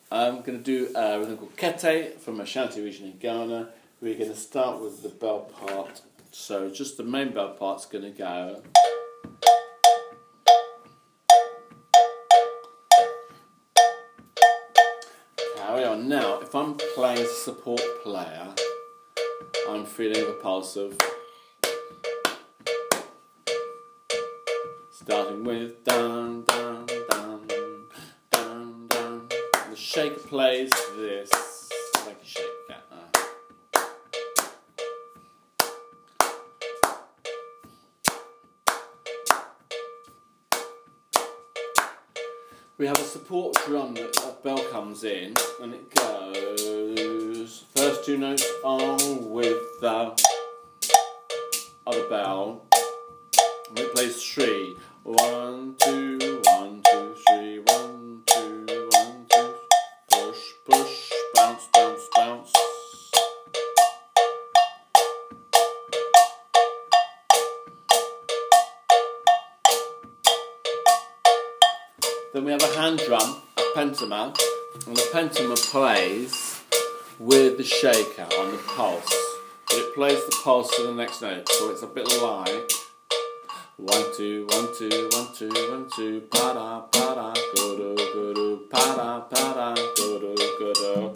I'm going to do a rhythm called Kete from Ashanti region in Ghana. We're going to start with the bell part. So just the main bell part's going to go. Carry on. Now, if I'm playing as a support player, I'm feeling the pulse of starting with dun dun dun dun dun. The shaker plays this like a shaker. We have a support drum that a bell comes in, and it goes. First two notes are with the other bell. And it plays 3. 1, 2, 1, 2, 3, 1, 2, 1, 2. Push, push, bounce, bounce, bounce. Then we have a hand drum, a pentama, and the pentama plays with the shaker on the pulse. But it plays the pulse to the next note, so it's a bit like 1, 2, 1, 2, 1, 2, 1, 2, pa-da, pa-da, go-do, go-do, pa-da, pa-da, go-do, go-do.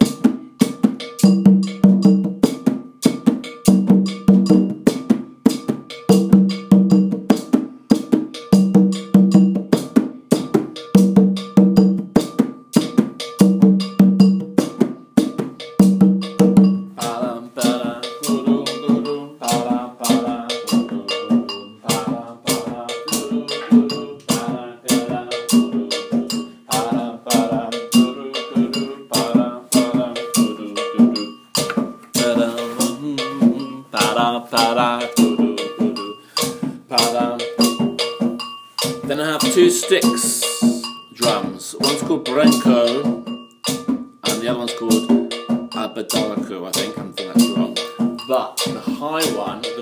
Then I have 2 sticks drums. One's called Brenko and the other one's called Abadalaku, I think. I'm thinking that's wrong. But the high one, the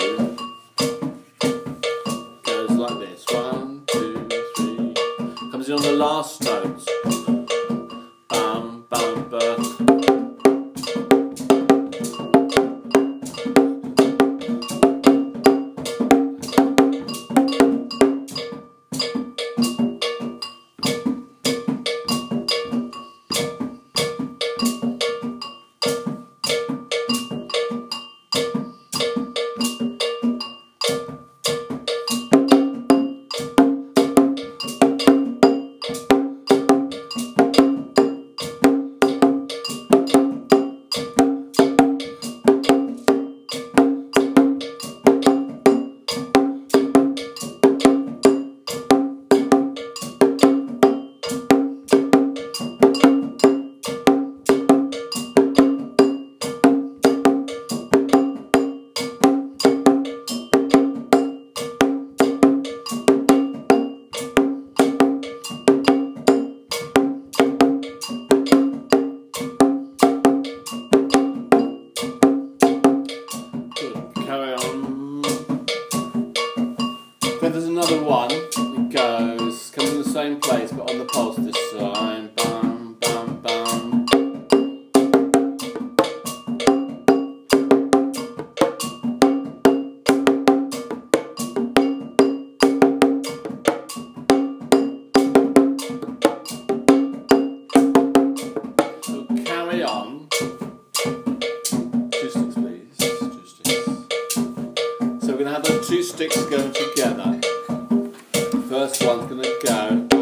2, goes like this. 1, 2, 3. Comes in on the last notes. Bam, bam, bam. Then there's another one, it comes in the same place but on the pulse this time. Bam, bam, bam. So carry on. 2 sticks please, 2 sticks. So we're going to have those 2 sticks going together. First one's going to go.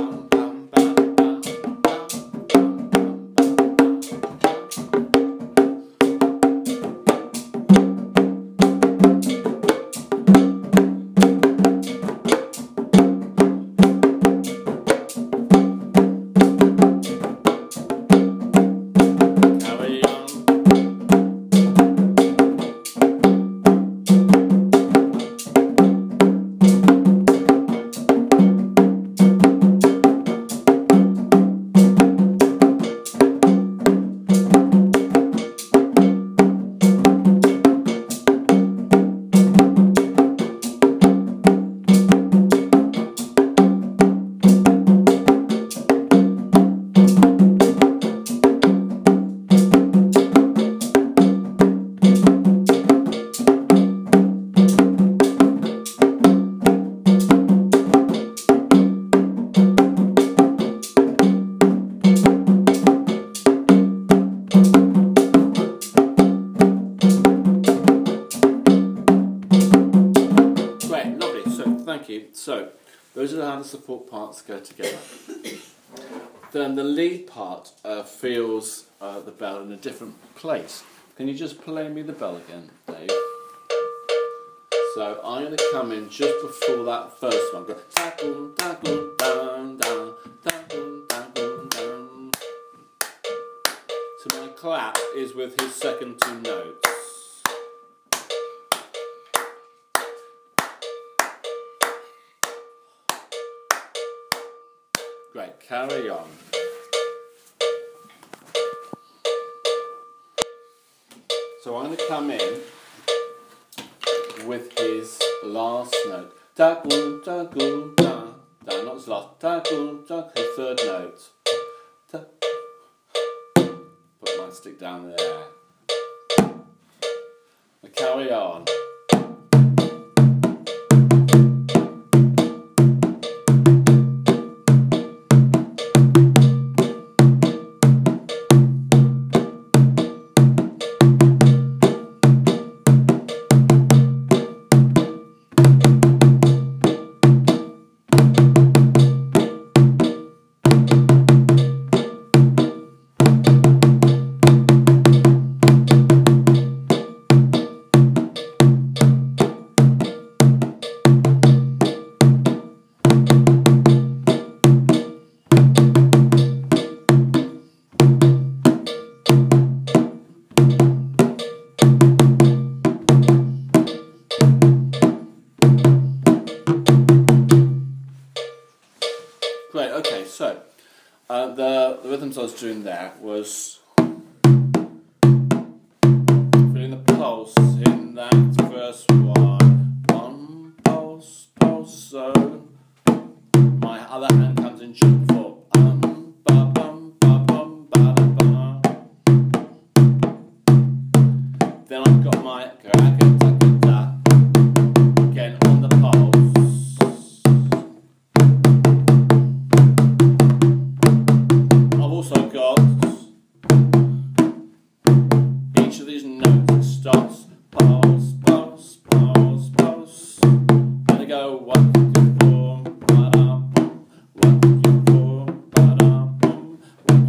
Carry on. Visualize how the support parts go together. Then the lead part feels the bell in a different place. Can you just play me the bell again, Dave? So I'm going to come in just before that first one. Go tackle, tackle, down, down, tackle, tackle, down. So my clap is with his second two notes. Great, carry on. So I'm going to come in with his last note. Tackle, tackle, da, da, not his last. Tackle, tackle, his third note. Put my stick down there. Now carry on. Great, okay, so the rhythms I was doing there was feeling the pulse in that first one. One pulse, pulse, so my other hand comes in just before. Ba bum ba bum ba da ba. Then I've got my again on the pulse. Also got each of these notes that starts pulse, pulse, pulse, pulse, and they go 1, 2, 4, ba-da, boom, 1, 2, 4, ba-da, boom, 1,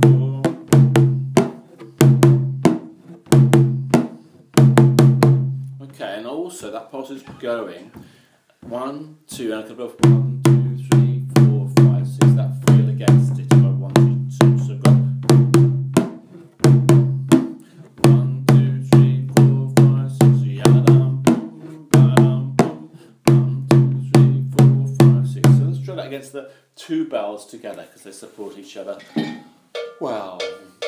2, 4. Okay, and also that pulse is going 1, 2, and I could go 1, 2, 3, 4, 5, 6. That feel against it. 1, 2, 2. So go 1, 2, 3, 4, 5, 6. Yadam, boom, badam, boom. 1, 2, 3, 4, 5, 6. So let's try that against the two bells together because they support each other well.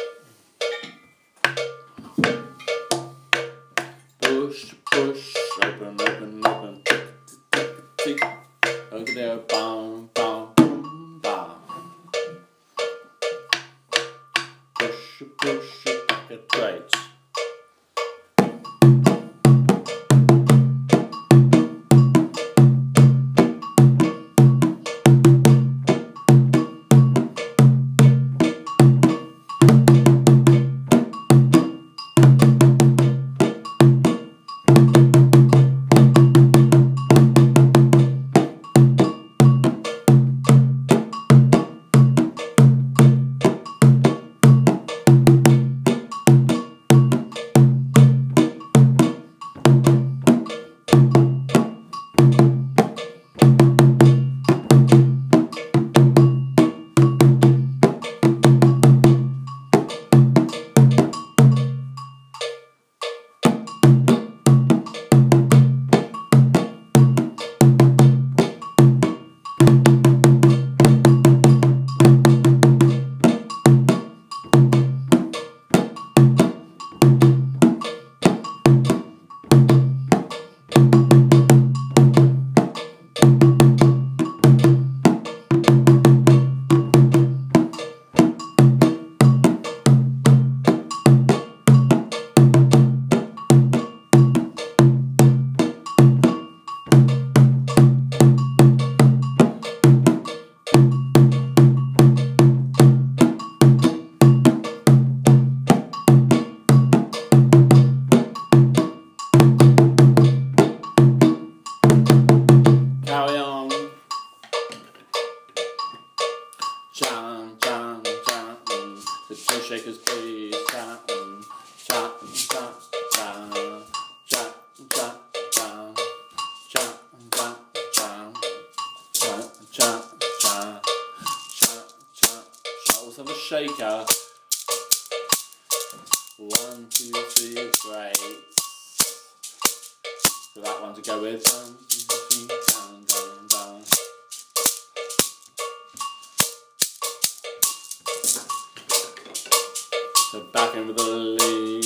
Push, push, open, open, open. Tick, tick, tick, tick. Over there, bam, bam, boom, bam. Push, push, back at great. So two shakers, please. Cha, cha, cha, cha, cha, cha, cha, cha, cha, cha, cha, cha, cha, cha, cha. Let's have a shaker. 1, 2, 3, great. So that one to go with. 1, 2, 3, down, down, down. So back in with the lead.